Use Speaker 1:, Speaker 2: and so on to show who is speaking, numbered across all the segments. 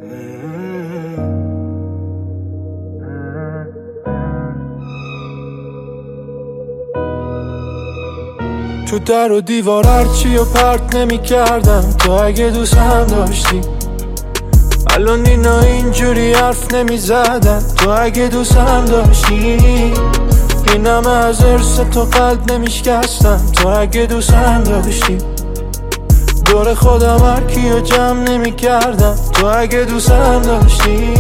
Speaker 1: تو در و دیوار هرچی و پرت نمی کردم تو اگه دوست هم داشتی. الان اینا اینجوری حرف نمی زدن تو اگه دوست هم داشتی. اینم از ارث تو قلب نمی شکستم تو اگه دوست هم داشتی. دور خودم هرکی و جمع نمی کردم تو اگه دوست هم داشتی.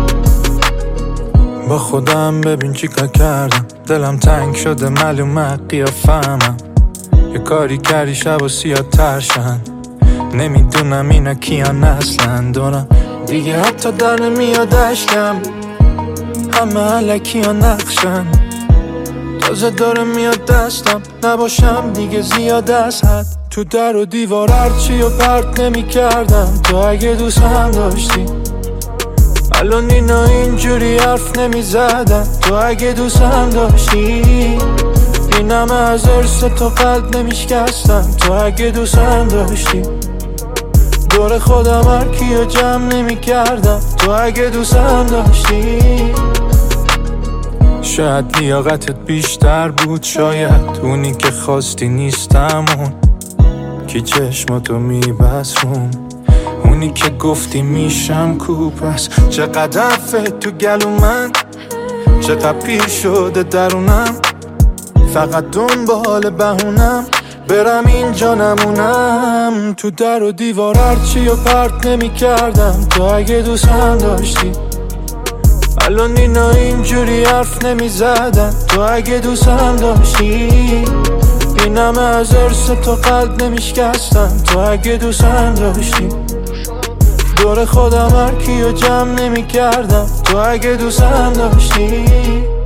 Speaker 1: با خودم ببین چی کار کردم، دلم تنگ شده معلومه قیافه‌مم. یه کاری کردی شب و سیاه ترشن، نمیدونم اینا کیان اصلا دارم دیگه حتی در نمیاد اشکم. همه علکی ها نقشن، تازه داره میاد دستم نباشم دیگه زیاد از حد. تو در و دیوار هرچی و پرت نمی کردم تو اگه دوست هم داشتی. الان اینا اینجوری حرف نمی زدن تو اگه دوست هم داشتی. اینم از ارث تو قلب نمی شکستم تو اگه دوست هم داشتی. دور خودم هرکی و جمع نمی کردم تو اگه دوست هم داشتی. شاید لیاقتت بیشتر بود، شاید اونی که خواستی نیستم، اون که چشماتو میبسروم، اونی که گفتی میشم کوپس. چقدر حرفت تو گلو من، چقدر پیر شده درونم، فقط دنبال بهونم برم اینجا نمونم. تو در و دیوار هرچی و پرت نمی کردم تو اگه دوست هم داشتی. الان اینا اینجوری حرف نمی زدن تو اگه دوست هم داشتی. اینم از ارث تو قلب نمی شکستم تو اگه دوست هم داشتی. دور خودم هرکی و جمع نمی کردم تو اگه دوست هم داشتی.